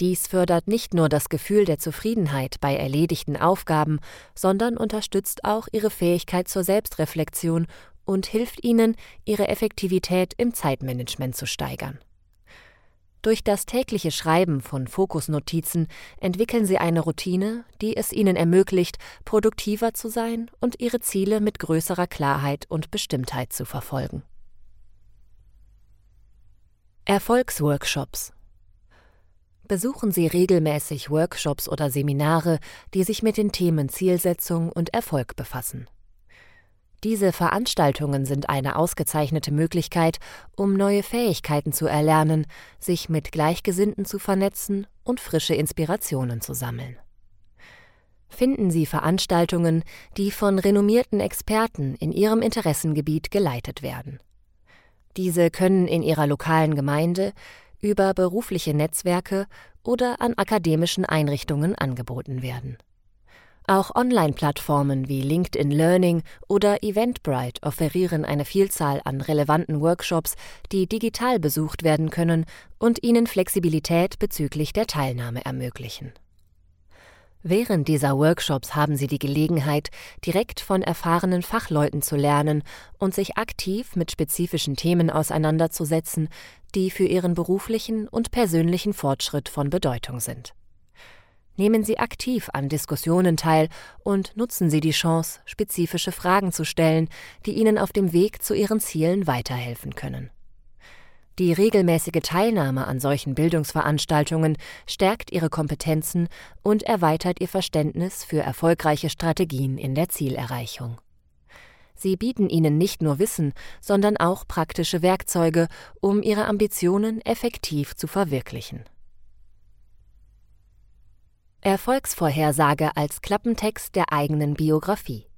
Dies fördert nicht nur das Gefühl der Zufriedenheit bei erledigten Aufgaben, sondern unterstützt auch Ihre Fähigkeit zur Selbstreflexion und hilft Ihnen, Ihre Effektivität im Zeitmanagement zu steigern. Durch das tägliche Schreiben von Fokusnotizen entwickeln Sie eine Routine, die es Ihnen ermöglicht, produktiver zu sein und Ihre Ziele mit größerer Klarheit und Bestimmtheit zu verfolgen. Erfolgsworkshops. Besuchen Sie regelmäßig Workshops oder Seminare, die sich mit den Themen Zielsetzung und Erfolg befassen. Diese Veranstaltungen sind eine ausgezeichnete Möglichkeit, um neue Fähigkeiten zu erlernen, sich mit Gleichgesinnten zu vernetzen und frische Inspirationen zu sammeln. Finden Sie Veranstaltungen, die von renommierten Experten in Ihrem Interessengebiet geleitet werden. Diese können in Ihrer lokalen Gemeinde, über berufliche Netzwerke oder an akademischen Einrichtungen angeboten werden. Auch Online-Plattformen wie LinkedIn Learning oder Eventbrite offerieren eine Vielzahl an relevanten Workshops, die digital besucht werden können und Ihnen Flexibilität bezüglich der Teilnahme ermöglichen. Während dieser Workshops haben Sie die Gelegenheit, direkt von erfahrenen Fachleuten zu lernen und sich aktiv mit spezifischen Themen auseinanderzusetzen, die für Ihren beruflichen und persönlichen Fortschritt von Bedeutung sind. Nehmen Sie aktiv an Diskussionen teil und nutzen Sie die Chance, spezifische Fragen zu stellen, die Ihnen auf dem Weg zu Ihren Zielen weiterhelfen können. Die regelmäßige Teilnahme an solchen Bildungsveranstaltungen stärkt Ihre Kompetenzen und erweitert Ihr Verständnis für erfolgreiche Strategien in der Zielerreichung. Sie bieten Ihnen nicht nur Wissen, sondern auch praktische Werkzeuge, um Ihre Ambitionen effektiv zu verwirklichen. Erfolgsvorhersage als Klappentext der eigenen Biografie.